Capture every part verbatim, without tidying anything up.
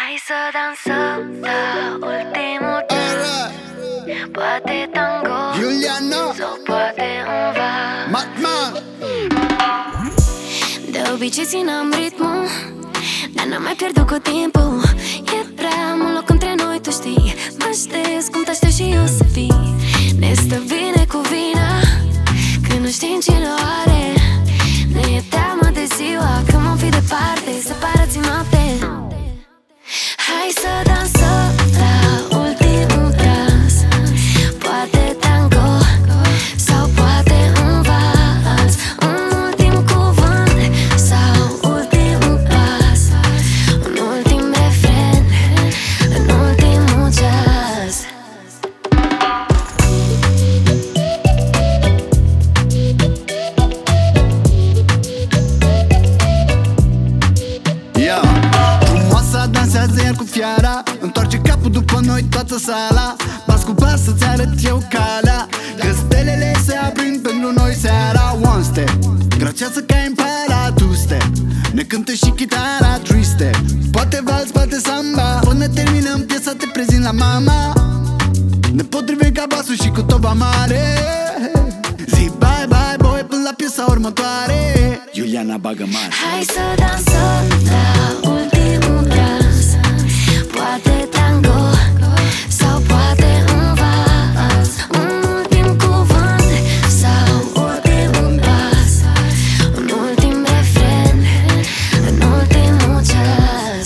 Hai să dansăm la ultimul dans. Poate tango Juliano sau poate un vas. Matman. De obicei țineam ritmul, dar n-am mai pierdut cu timpul. E prea mult loc între noi, tu știi. Mă aștepți cum te aștept și eu să fii. Ne stă bine cu vina când nu știm cine o are. Ne e teamă de ziua când vom fi departe, separați noapte. Hai să dansăm la ultimul dans. Poate tango sau poate un vals. Un ultim cuvânt sau ultimul pas. Un ultim refren în ultimul ceas. Yeah. Frumoasa dansează iar cu fiara, întoarce capul după noi toată sala. Pas cu pas să-ți arăt eu calea, că stelele se aprind pentru noi seara. One step, gracioasă ca impara, two step, ne cântă și chitara triste. Poate vals, poate samba, până terminăm piesa te prezint la mama. Ne potrivim ca basul și cu toba mare. Zi bye bye boy până la piesa următoare. Juliana bagă mare. Hai să dansăm la ultimul dans. Poate tango sau poate un vals. Un ultim cuvânt sau ultimul pas. Un ultim refren în ultimul ceas.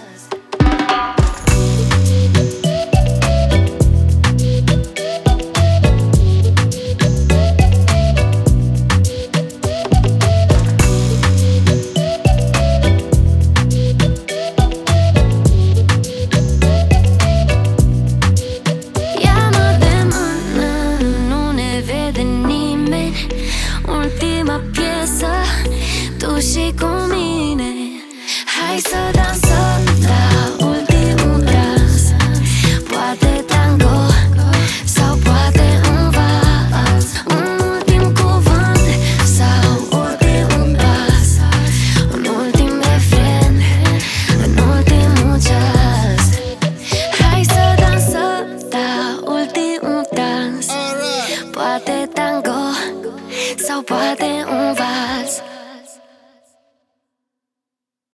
Ia-mă de mână, nu ne vede nimeni. Ultima piesă, tu și cu mine. Hai să dansăm